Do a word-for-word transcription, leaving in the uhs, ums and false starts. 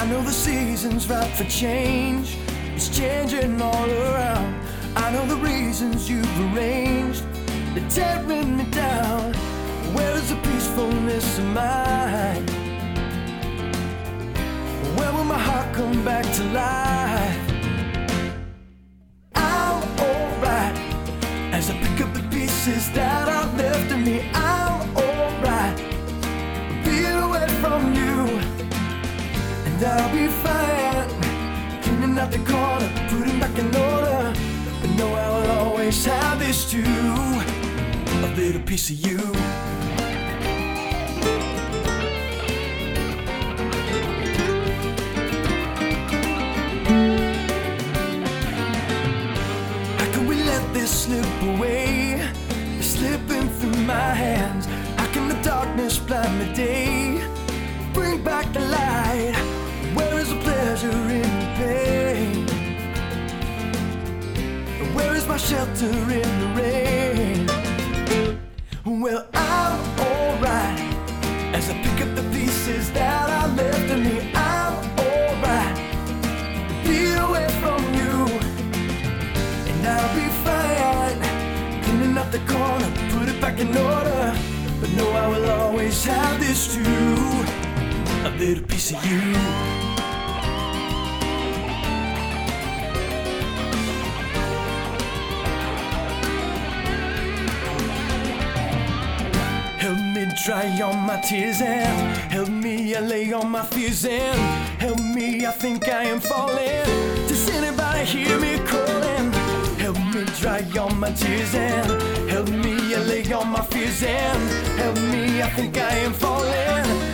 I know the season's ripe for change. It's changing all around. I know the reasons you've arranged. They're tearing me down. Where is the peacefulness of mine? Where will my heart come back to life? I'm alright as I pick up the pieces that are left of me. I'm alright being away from you, and I'll be fine cleaning out the corner, putting back in order. But know I will always have this too, a little piece of you. How can we let this slip away? It's slipping through my hands. How can the darkness blind the day? Bring back the light. Where is the pleasure in the pain? Where is my shelter in the rain? Well, I'm alright as I pick up the pieces that are left of me. I'm alright be away from you, and I'll be fine cleaning up the corner, put it back in order. But know I will always have this too, a little piece of you. Help me dry all my tears and help me allay all my fears and help me, I think I am falling. Does anybody hear me calling? Help me dry all my tears and help me allay all my fears and help me, I think I am falling.